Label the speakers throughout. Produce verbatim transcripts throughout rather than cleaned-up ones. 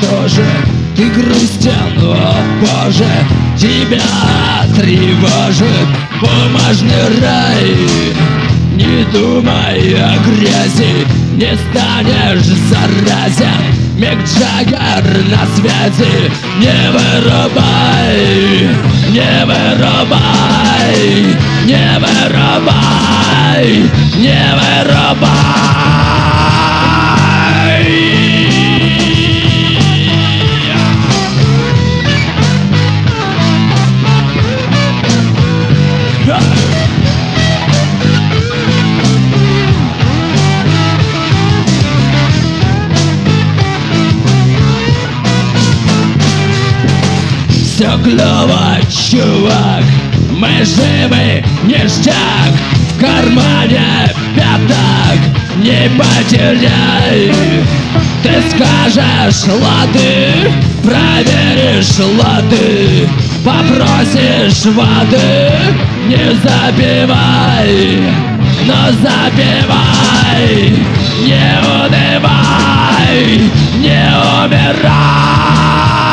Speaker 1: тоже ты грустен, о боже, тебя тревожит бумажный рай. Не думай о грязи, не станешь заразен. Мик Джаггер на связи. Не вырубай, не вырубай, не вырубай, не вырубай. Все клево, чувак, мы живы, ништяк. В кармане пятак, не потеряй. Ты скажешь лады, проверишь лады, попросишь воды. Не забивай, но забивай. Не унывай, не умирай.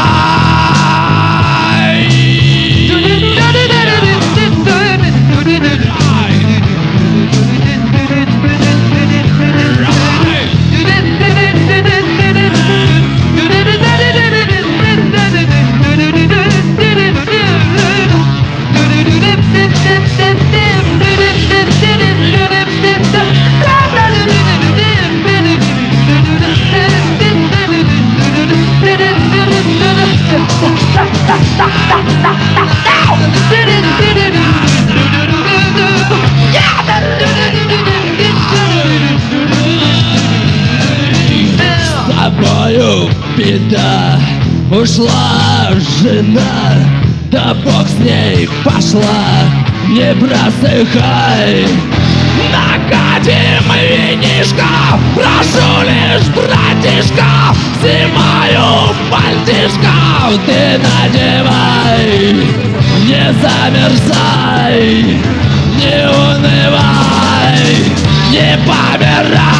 Speaker 1: Беда, ушла жена, да бог с ней пошла, не просыхай. Накатим винишко, прошу лишь, братишка, зимою пальтишко ты надевай. Не замерзай, не унывай, не помирай.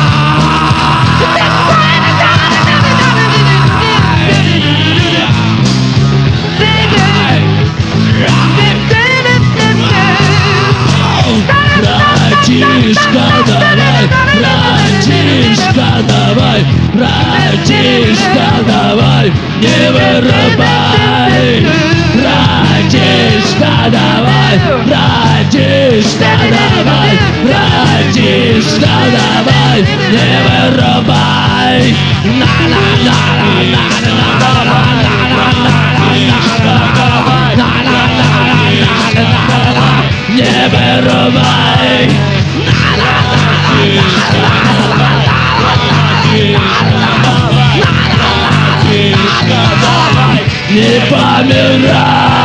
Speaker 1: Братишка, давай, братишка, давай, братишка, давай, не вырубай. Братишка, давай, братишка, давай, братишка, давай, не вырубай. Не вырубай. Не помирай.